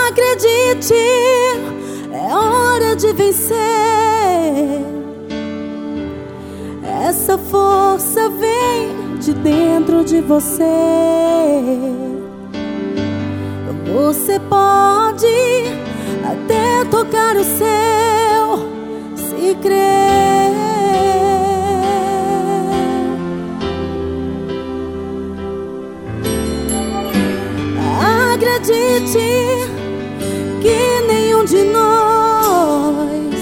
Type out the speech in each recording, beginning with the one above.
Acredite, é hora de vencer. Essa força vem de dentro de você. Você pode até tocar o céu, se crer. Acredite que nenhum de nós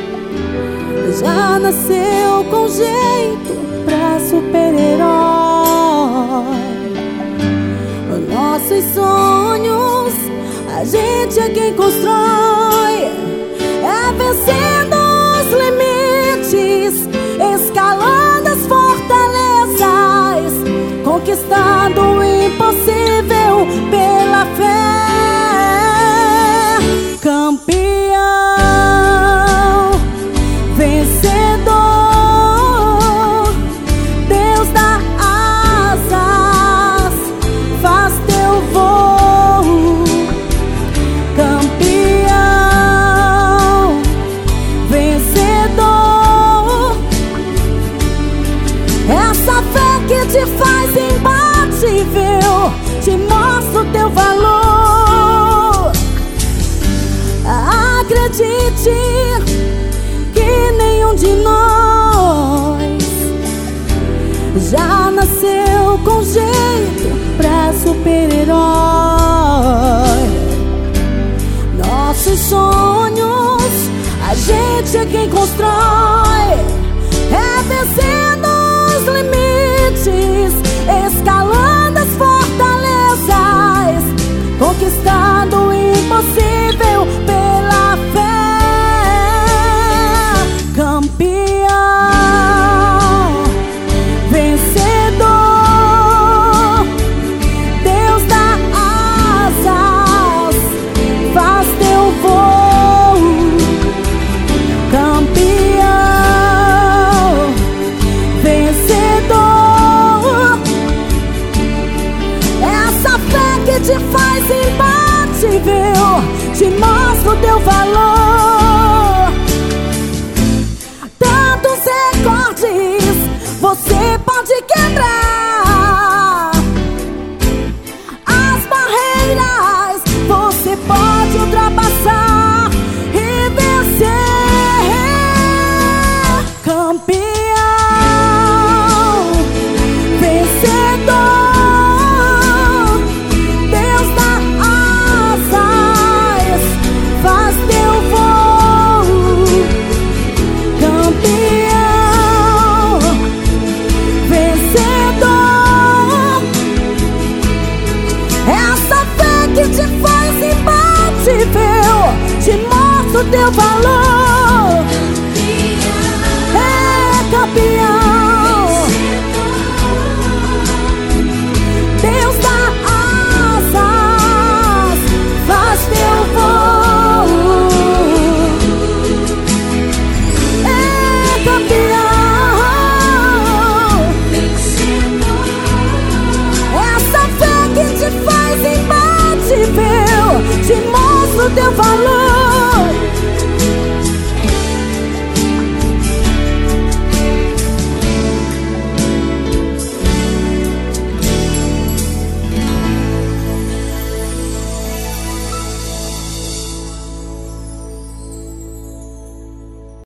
já nasceu com jeito pra super-herói. Nossos sonhos, a gente é quem constrói. É vencendo os limites, escalando as fortalezas, conquistando o impossível pela fé. Campeão, vencedor, Deus dá asas, faz teu voo. Campeão, vencedor, essa fé que te faz imbatível, te mostra o teu valor. Acredite que nenhum de nós já nasceu com jeito pra super-herói. Nossos sonhos, a gente é quem constrói. É vencendo os limites, escalando as fortalezas, conquistando o impossível pela fé. Campeão, vencedor, Deus dá asas, faz teu voo. Campeão, vencedor, essa fé que te faz imbatível, te mostra o teu valor. Tantos recordes você pode quebrar, as barreiras você pode ultrapassar e vencer. Campeão, vencedor, Deus dá asas, faz teu voo. Campeão, vencedor, essa fé que te faz imbatível, te mostra o teu valor.